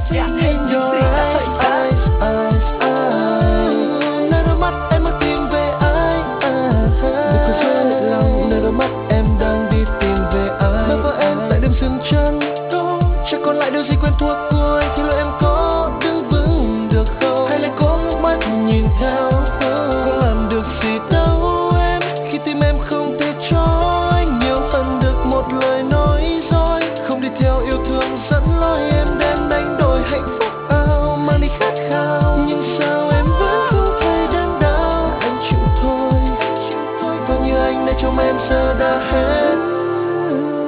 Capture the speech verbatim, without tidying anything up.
In your eyes, eyes, eyes, eyes. Nơi đôi mắt em muốn tìm về ai? Đừng có rơi lệ lòng, nơi đôi mắt em đang đi tìm về ai? Bước vào em tại đêm dừng chân, chẳng còn lại điều gì quen thuộc cuối. Thì liệu em có đứng vững được không? Hay lại cố ngước mắt nhìn theo? Có làm được gì đâu em, khi tim em không thể trói nhiều hơn được một lời nói dối. Không đi theo yêu thương dẫn lối, em đem đánh đổi hạnh phúc ao mang đi khát khao. Nhưng sao em vẫn không thấy đớn đau? Anh chịu thôi, coi như anh để trong em giờ đã hết.